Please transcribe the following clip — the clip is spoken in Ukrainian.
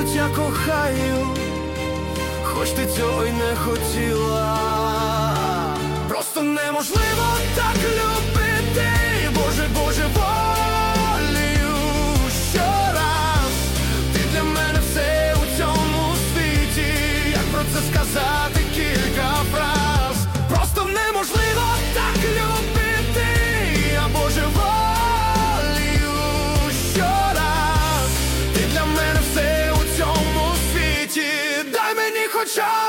мабуть, я кохаю, хоч ти цього й не хотіла. Просто неможливо так любити, Боже, Боже, волею щораз. Ти для мене все у цьому світі, як про це сказати кілька фраз. Просто неможливо так любити, а Боже, волею щораз. Ти для мене все у цьому світі, дай мені хоча